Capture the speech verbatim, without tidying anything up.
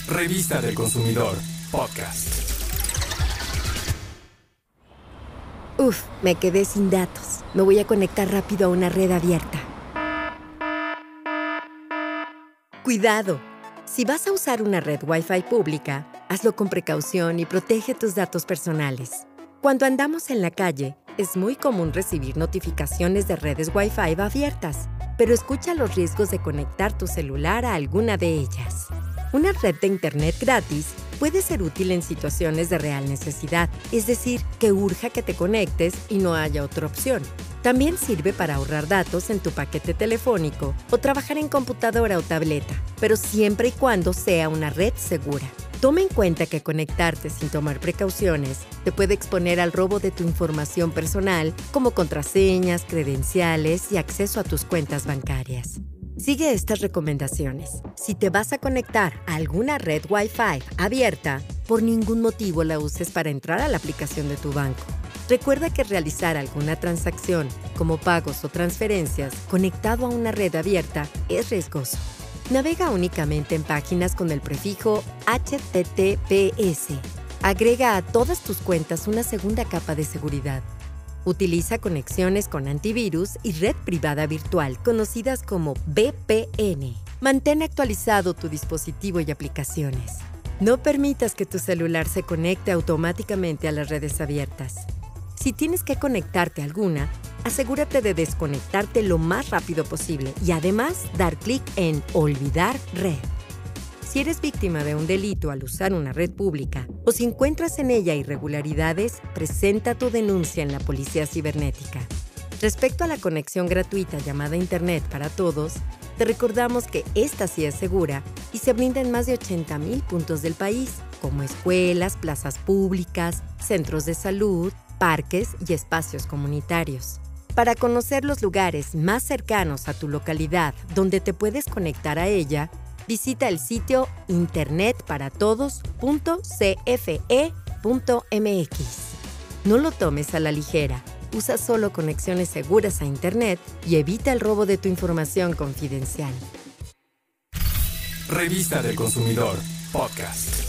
Revista del Consumidor, podcast. Uf, me quedé sin datos. Me voy a conectar rápido a una red abierta. ¡Cuidado! Si vas a usar una red Wi-Fi pública, hazlo con precaución y protege tus datos personales. Cuando andamos en la calle, es muy común recibir notificaciones de redes Wi-Fi abiertas, pero escucha los riesgos de conectar tu celular a alguna de ellas. Una red de Internet gratis puede ser útil en situaciones de real necesidad, es decir, que urja que te conectes y no haya otra opción. También sirve para ahorrar datos en tu paquete telefónico o trabajar en computadora o tableta, pero siempre y cuando sea una red segura. Toma en cuenta que conectarte sin tomar precauciones te puede exponer al robo de tu información personal, como contraseñas, credenciales y acceso a tus cuentas bancarias. Sigue estas recomendaciones. Si te vas a conectar a alguna red Wi-Fi abierta, por ningún motivo la uses para entrar a la aplicación de tu banco. Recuerda que realizar alguna transacción, como pagos o transferencias, conectado a una red abierta es riesgoso. Navega únicamente en páginas con el prefijo H T T P S. Agrega a todas tus cuentas una segunda capa de seguridad. Utiliza conexiones con antivirus y red privada virtual, conocidas como V P N. Mantén actualizado tu dispositivo y aplicaciones. No permitas que tu celular se conecte automáticamente a las redes abiertas. Si tienes que conectarte a alguna, asegúrate de desconectarte lo más rápido posible y además dar clic en Olvidar red. Si eres víctima de un delito al usar una red pública o si encuentras en ella irregularidades, presenta tu denuncia en la Policía Cibernética. Respecto a la conexión gratuita llamada Internet para todos, te recordamos que esta sí es segura y se brinda en más de ochenta mil puntos del país, como escuelas, plazas públicas, centros de salud, parques y espacios comunitarios. Para conocer los lugares más cercanos a tu localidad donde te puedes conectar a ella, visita el sitio internet para todos punto c f e punto m x. No lo tomes a la ligera. Usa solo conexiones seguras a Internet y evita el robo de tu información confidencial. Revista del Consumidor, podcast.